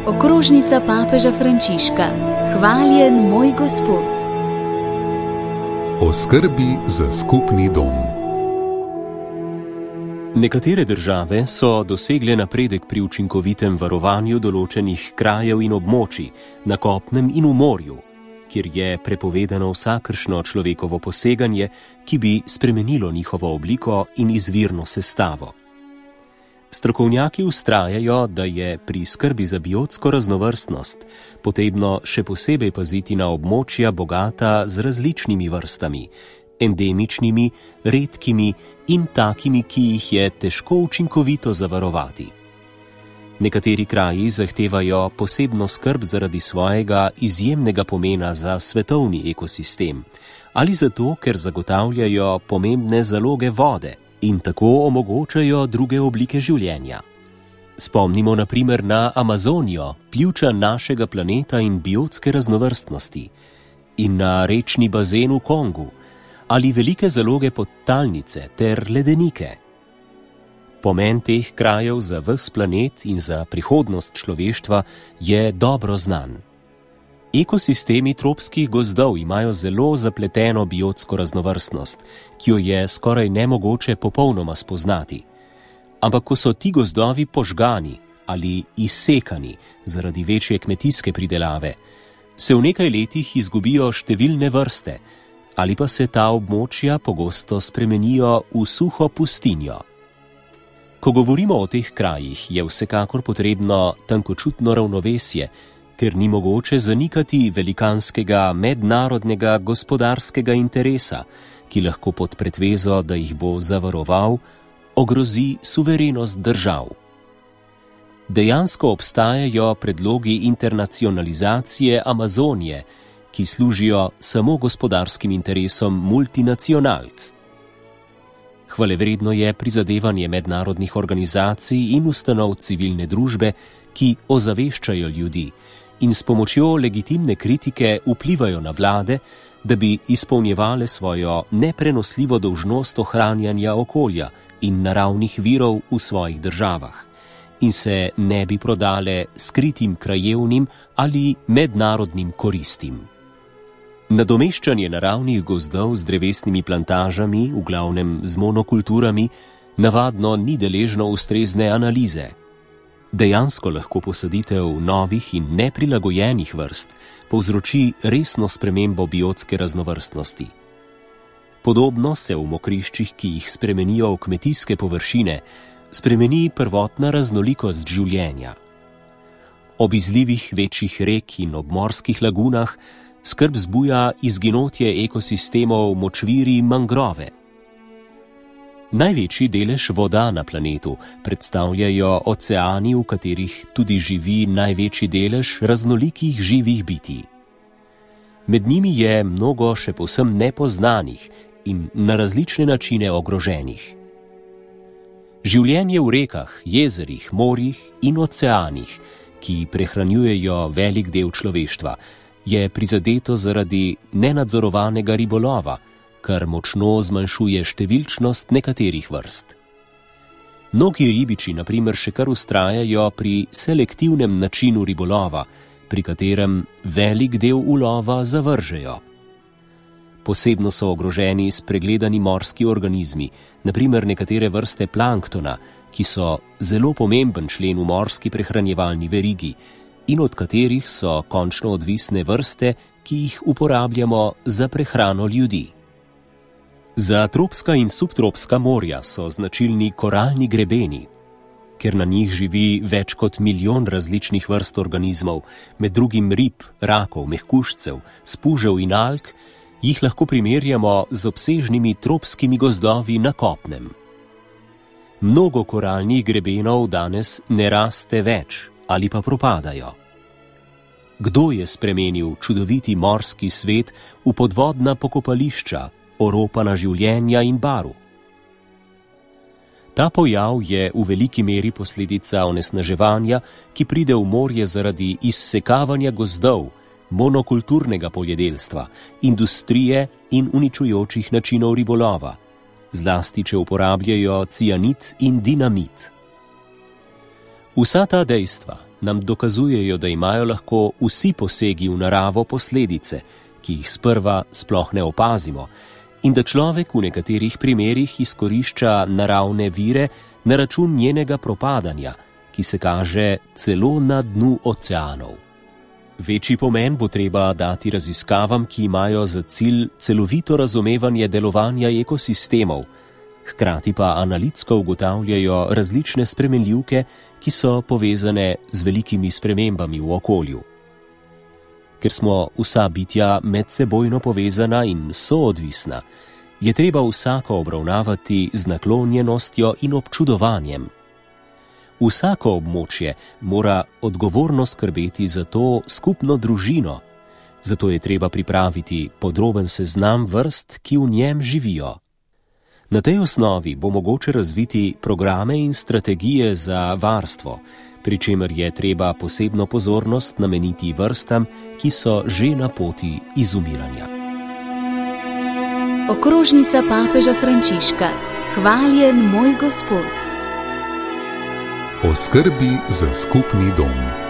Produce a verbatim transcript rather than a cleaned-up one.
Okrožnica papeža Frančiška. Hvaljen moj Gospod. O skrbi za skupni dom. Nekatere države so dosegle napredek pri učinkovitem varovanju določenih krajev in območij na kopnem in v morju, kjer je prepovedano vsakršno človekovo poseganje, ki bi spremenilo njihovo obliko in izvirno sestavo. Strokovnjaki vztrajajo, da je pri skrbi za biotsko raznovrstnost potrebno še posebej paziti na območja bogata z različnimi vrstami, endemičnimi, redkimi in takimi, ki jih je težko učinkovito zavarovati. Nekateri kraji zahtevajo posebno skrb zaradi svojega izjemnega pomena za svetovni ekosistem ali zato, ker zagotavljajo pomembne zaloge vode in tako omogočajo druge oblike življenja. Spomnimo na primer na Amazonijo, pljuča našega planeta in biotske raznovrstnosti, in na rečni bazen v Kongu, ali velike zaloge podtalnice ter ledenike. Pomen teh krajev za ves planet in za prihodnost človeštva je dobro znan. Ekosistemi tropskih gozdov imajo zelo zapleteno biotsko raznovrstnost, ki jo je skoraj nemogoče popolnoma spoznati. Ampak ko so ti gozdovi požgani ali izsekani zaradi večje kmetijske pridelave, se v nekaj letih izgubijo številne vrste ali pa se ta območja pogosto spremenijo v suho pustinjo. Ko govorimo o teh krajih, je vsekakor potrebno tankočutno ravnovesje, ker ni mogoče zanikati velikanskega mednarodnega gospodarskega interesa, ki lahko pod pretvezo, da jih bo zavaroval, ogrozi suverenost držav. Dejansko obstajajo predlogi internacionalizacije Amazonije, ki služijo samo gospodarskim interesom multinacionalk. Hvalevredno je prizadevanje mednarodnih organizacij in ustanov civilne družbe, ki ozaveščajo ljudi in s pomočjo legitimne kritike vplivajo na vlade, da bi izpolnjevale svojo neprenosljivo dolžnost ohranjanja okolja in naravnih virov v svojih državah in se ne bi prodale skritim krajevnim ali mednarodnim koristim. Nadomeščanje naravnih gozdov z drevesnimi plantažami, v glavnem z monokulturami, navadno ni deležno ustrezne analize. Dejansko lahko posaditev novih in neprilagojenih vrst povzroči resno spremembo biotske raznovrstnosti. Podobno se v mokriščih, ki jih spremenijo v kmetijske površine, spremeni prvotna raznolikost življenja. Ob izlivih večjih rek in ob morskih lagunah skrb zbuja izginotje ekosistemov močvirji mangrove. Največji delež voda na planetu predstavljajo oceani, v katerih tudi živi največji delež raznolikih živih bitij. Med njimi je mnogo še povsem nepoznanih in na različne načine ogroženih. Življenje v rekah, jezerih, morjih in oceanih, ki prehranjujejo velik del človeštva, je prizadeto zaradi nenadzorovanega ribolova, kar močno zmanjšuje številčnost nekaterih vrst. Mnogi ribiči, na primer, še kar vztrajajo pri selektivnem načinu ribolova, pri katerem velik del ulova zavržejo. Posebno so ogroženi spregledani morski organizmi, na primer nekatere vrste planktona, ki so zelo pomemben člen v morski prehranjevalni verigi in od katerih so končno odvisne vrste, ki jih uporabljamo za prehrano ljudi. Za tropska in subtropska morja so značilni koralni grebeni. Ker na njih živi več kot milijon različnih vrst organizmov, med drugim rib, rakov, mehkužcev, spužev in alg, jih lahko primerjamo z obsežnimi tropskimi gozdovi na kopnem. Mnogo koralnih grebenov danes ne raste več ali pa propadajo. Kdo je spremenil čudoviti morski svet v podvodna pokopališča, oropana življenja in baru? Ta pojav je v veliki meri posledica onesnaževanja, ki pride v morje zaradi izsekavanja gozdov, monokulturnega poljedelstva, industrije in uničujočih načinov ribolova, zlasti če uporabljajo cianid in dinamit. Vsa ta dejstva, nam dokazujejo, da imajo lahko vsi posegi v naravo posledice, ki jih sprva sploh ne opazimo, in da človek v nekaterih primerih izkorišča naravne vire na račun njenega propadanja, ki se kaže celo na dnu oceanov. Večji pomen bo treba dati raziskavam, ki imajo za cilj celovito razumevanje delovanja ekosistemov, hkrati pa analitsko ugotavljajo različne spremenljivke, ki so povezane z velikimi spremembami v okolju. Ker smo vsa bitja medsebojno povezana in soodvisna, je treba vsako obravnavati z naklonjenostjo in občudovanjem. Vsako območje mora odgovorno skrbeti za to skupno družino, zato je treba pripraviti podroben seznam vrst, ki v njem živijo. Na tej osnovi bo mogoče razviti programe in strategije za varstvo, pri čemer je treba posebno pozornost nameniti vrstam, ki so že na poti izumiranja. Okrožnica papeža Frančiška. Hvaljen moj Gospod. O skrbi za skupni dom.